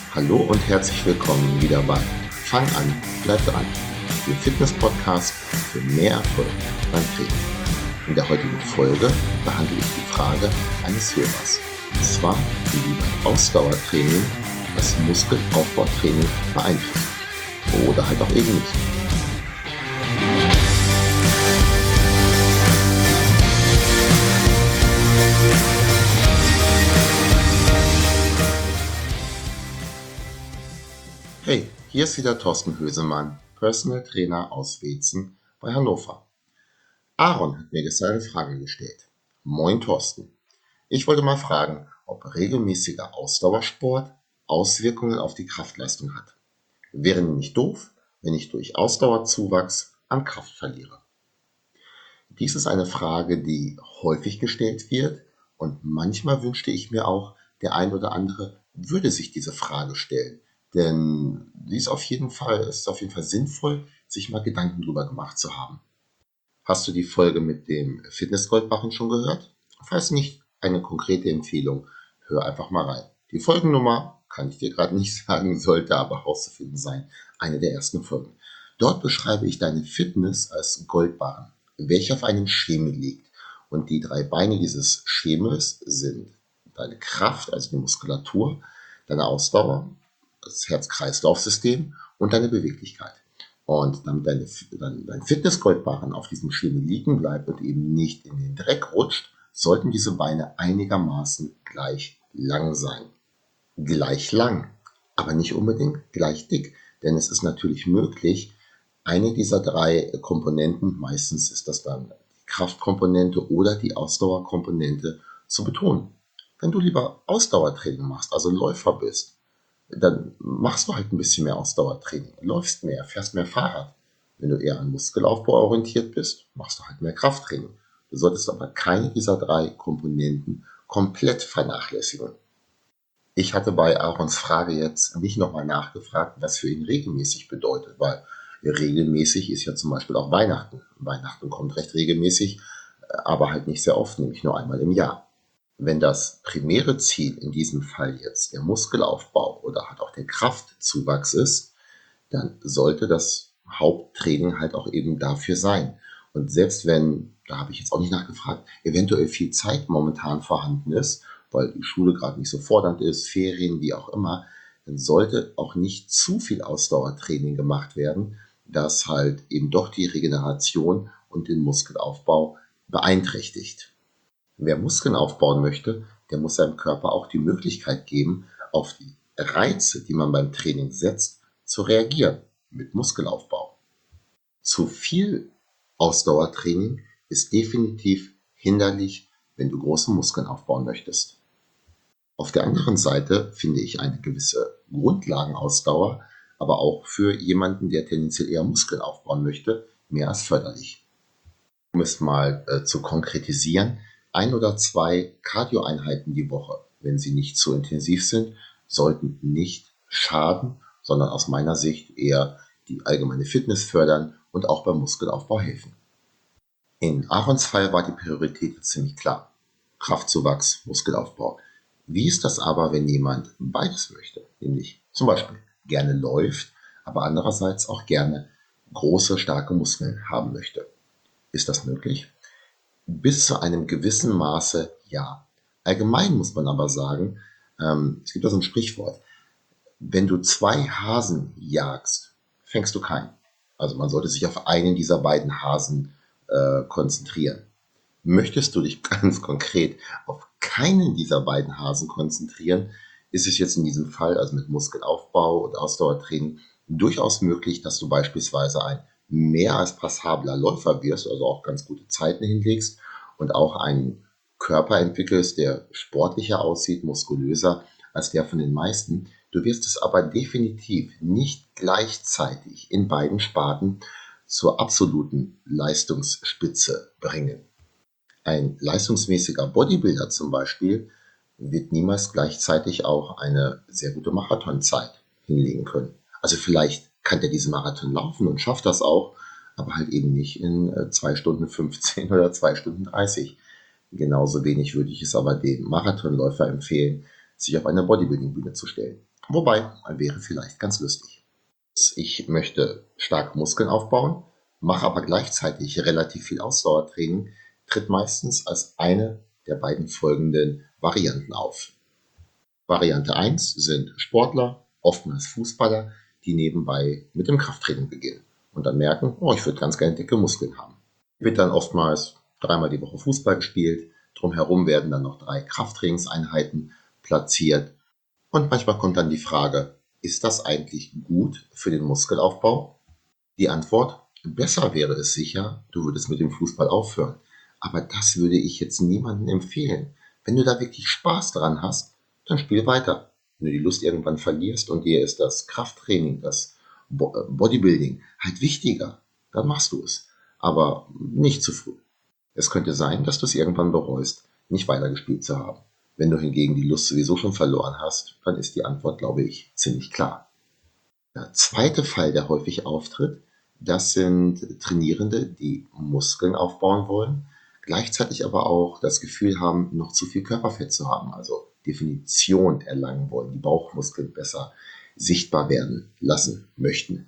Hallo und herzlich willkommen wieder bei Fang an, bleib dran, dem Fitness-Podcast für mehr Erfolg beim Training. In der heutigen Folge behandle ich die Frage eines Hörers. Und zwar, wie beim Ausdauertraining das Muskelaufbautraining beeinflusst. Oder halt auch eben nicht. Hey, hier ist wieder Thorsten Hösemann, Personal Trainer aus Weetzen bei Hannover. Aaron hat mir gestern eine Frage gestellt. Moin Thorsten. Ich wollte mal fragen, ob regelmäßiger Ausdauersport Auswirkungen auf die Kraftleistung hat. Wäre nämlich doof, wenn ich durch Ausdauerzuwachs an Kraft verliere. Dies ist eine Frage, die häufig gestellt wird und manchmal wünschte ich mir auch, der ein oder andere würde sich diese Frage stellen. Denn sie ist auf jeden Fall sinnvoll, sich mal Gedanken drüber gemacht zu haben. Hast du die Folge mit dem Fitnessgoldbarren schon gehört? Falls nicht, eine konkrete Empfehlung, hör einfach mal rein. Die Folgennummer kann ich dir gerade nicht sagen, sollte aber herauszufinden sein. Eine der ersten Folgen. Dort beschreibe ich deine Fitness als Goldbarren, welcher auf einem Schemel liegt. Und die 3 Beine dieses Schemels sind deine Kraft, also die Muskulatur, deine Ausdauer, das Herz-Kreislauf-System und deine Beweglichkeit. Und damit dein Fitnessgoldbarren auf diesem Schemel liegen bleibt und eben nicht in den Dreck rutscht, sollten diese Beine einigermaßen gleich lang sein. Gleich lang, aber nicht unbedingt gleich dick, denn es ist natürlich möglich, eine dieser 3 Komponenten, meistens ist das dann die Kraftkomponente oder die Ausdauerkomponente, zu betonen. Wenn du lieber Ausdauertraining machst, also Läufer bist, dann machst du halt ein bisschen mehr Ausdauertraining, läufst mehr, fährst mehr Fahrrad. Wenn du eher an Muskelaufbau orientiert bist, machst du halt mehr Krafttraining. Du solltest aber keine dieser 3 Komponenten komplett vernachlässigen. Ich hatte bei Aarons Frage jetzt nicht nochmal nachgefragt, was für ihn regelmäßig bedeutet, weil regelmäßig ist ja zum Beispiel auch Weihnachten. Weihnachten kommt recht regelmäßig, aber halt nicht sehr oft, nämlich nur einmal im Jahr. Wenn das primäre Ziel in diesem Fall jetzt der Muskelaufbau oder halt auch der Kraftzuwachs ist, dann sollte das Haupttraining halt auch eben dafür sein. Und selbst wenn, da habe ich jetzt auch nicht nachgefragt, eventuell viel Zeit momentan vorhanden ist, weil die Schule gerade nicht so fordernd ist, Ferien, wie auch immer, dann sollte auch nicht zu viel Ausdauertraining gemacht werden, das halt eben doch die Regeneration und den Muskelaufbau beeinträchtigt. Wer Muskeln aufbauen möchte, der muss seinem Körper auch die Möglichkeit geben, auf die Reize, die man beim Training setzt, zu reagieren mit Muskelaufbau. Zu viel Ausdauertraining ist definitiv hinderlich, wenn du große Muskeln aufbauen möchtest. Auf der anderen Seite finde ich eine gewisse Grundlagenausdauer, aber auch für jemanden, der tendenziell eher Muskeln aufbauen möchte, mehr als förderlich. Um es mal zu konkretisieren, 1 oder 2 Cardio-Einheiten die Woche, wenn sie nicht zu intensiv sind, sollten nicht schaden, sondern aus meiner Sicht eher die allgemeine Fitness fördern und auch beim Muskelaufbau helfen. In Aarons Fall war die Priorität ziemlich klar. Kraftzuwachs, Muskelaufbau. Wie ist das aber, wenn jemand beides möchte? Nämlich zum Beispiel gerne läuft, aber andererseits auch gerne große, starke Muskeln haben möchte. Ist das möglich? Bis zu einem gewissen Maße ja. Allgemein muss man aber sagen, es gibt da so ein Sprichwort, wenn du 2 Hasen jagst, fängst du keinen. Also man sollte sich auf einen dieser beiden Hasen konzentrieren. Möchtest du dich ganz konkret auf keinen dieser beiden Hasen konzentrieren, ist es jetzt in diesem Fall, also mit Muskelaufbau und Ausdauertraining, durchaus möglich, dass du beispielsweise ein mehr als passabler Läufer wirst, also auch ganz gute Zeiten hinlegst und auch einen Körper entwickelst, der sportlicher aussieht, muskulöser als der von den meisten. Du wirst es aber definitiv nicht gleichzeitig in beiden Sparten zur absoluten Leistungsspitze bringen. Ein leistungsmäßiger Bodybuilder zum Beispiel wird niemals gleichzeitig auch eine sehr gute Marathonzeit hinlegen können. Also vielleicht kann der diesen Marathon laufen und schafft das auch, aber halt eben nicht in 2 Stunden 15 oder 2 Stunden 30. Genauso wenig würde ich es aber dem Marathonläufer empfehlen, sich auf eine Bodybuilding-Bühne zu stellen. Wobei, wäre vielleicht ganz lustig. Ich möchte starke Muskeln aufbauen, mache aber gleichzeitig relativ viel Ausdauertraining, tritt meistens als eine der beiden folgenden Varianten auf. Variante eins sind Sportler, oftmals Fußballer, die nebenbei mit dem Krafttraining beginnen und dann merken, oh, ich würde ganz gerne dicke Muskeln haben. Wird dann oftmals dreimal die Woche Fußball gespielt, drumherum werden dann noch 3 Krafttrainingseinheiten platziert und manchmal kommt dann die Frage, ist das eigentlich gut für den Muskelaufbau? Die Antwort, besser wäre es sicher, du würdest mit dem Fußball aufhören. Aber das würde ich jetzt niemandem empfehlen. Wenn du da wirklich Spaß dran hast, dann spiel weiter. Wenn du die Lust irgendwann verlierst und dir ist das Krafttraining, das Bodybuilding halt wichtiger, dann machst du es. Aber nicht zu früh. Es könnte sein, dass du es irgendwann bereust, nicht weitergespielt zu haben. Wenn du hingegen die Lust sowieso schon verloren hast, dann ist die Antwort, glaube ich, ziemlich klar. Der zweite Fall, der häufig auftritt, das sind Trainierende, die Muskeln aufbauen wollen, gleichzeitig aber auch das Gefühl haben, noch zu viel Körperfett zu haben, also Definition erlangen wollen, die Bauchmuskeln besser sichtbar werden lassen möchten.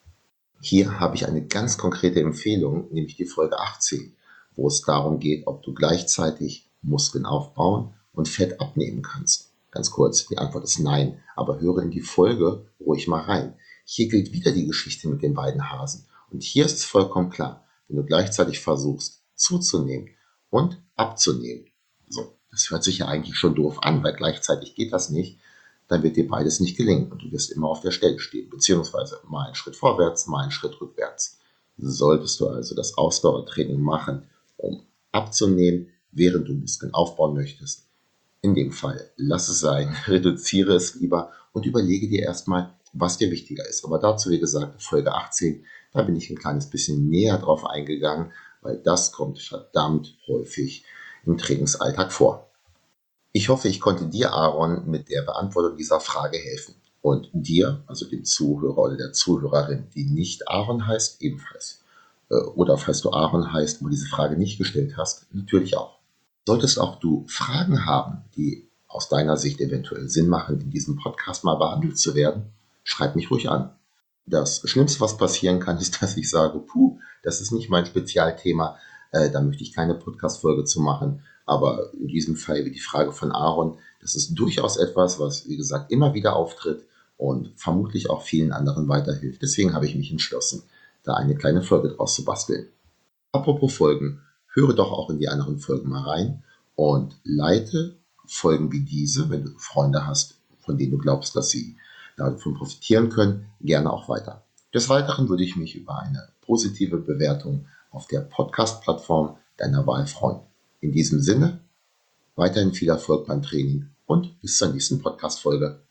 Hier habe ich eine ganz konkrete Empfehlung, nämlich die Folge 18, wo es darum geht, ob du gleichzeitig Muskeln aufbauen und Fett abnehmen kannst. Ganz kurz, die Antwort ist nein, aber höre in die Folge ruhig mal rein. Hier gilt wieder die Geschichte mit den beiden Hasen. Und hier ist es vollkommen klar, wenn du gleichzeitig versuchst zuzunehmen und abzunehmen. So, das hört sich ja eigentlich schon doof an, weil gleichzeitig geht das nicht, dann wird dir beides nicht gelingen und du wirst immer auf der Stelle stehen, beziehungsweise mal einen Schritt vorwärts, mal einen Schritt rückwärts. Solltest du also das Ausdauertraining machen, um abzunehmen, während du Muskeln aufbauen möchtest, in dem Fall lass es sein, reduziere es lieber und überlege dir erstmal, was dir wichtiger ist. Aber dazu, wie gesagt, Folge 18, da bin ich ein kleines bisschen näher drauf eingegangen, weil das kommt verdammt häufig im Trainingsalltag vor. Ich hoffe, ich konnte dir, Aaron, mit der Beantwortung dieser Frage helfen. Und dir, also dem Zuhörer oder der Zuhörerin, die nicht Aaron heißt, ebenfalls. Oder falls du Aaron heißt, aber diese Frage nicht gestellt hast, natürlich auch. Solltest auch du Fragen haben, die aus deiner Sicht eventuell Sinn machen, in diesem Podcast mal behandelt zu werden, schreib mich ruhig an. Das Schlimmste, was passieren kann, ist, dass ich sage, puh, das ist nicht mein Spezialthema, da möchte ich keine Podcast-Folge zu machen. Aber in diesem Fall, wie die Frage von Aaron, das ist durchaus etwas, was, wie gesagt, immer wieder auftritt und vermutlich auch vielen anderen weiterhilft. Deswegen habe ich mich entschlossen, da eine kleine Folge draus zu basteln. Apropos Folgen, höre doch auch in die anderen Folgen mal rein und leite Folgen wie diese, wenn du Freunde hast, von denen du glaubst, dass sie davon profitieren können, gerne auch weiter. Des Weiteren würde ich mich über eine positive Bewertung auf der Podcast-Plattform deiner Wahl freuen. In diesem Sinne, weiterhin viel Erfolg beim Training und bis zur nächsten Podcast-Folge.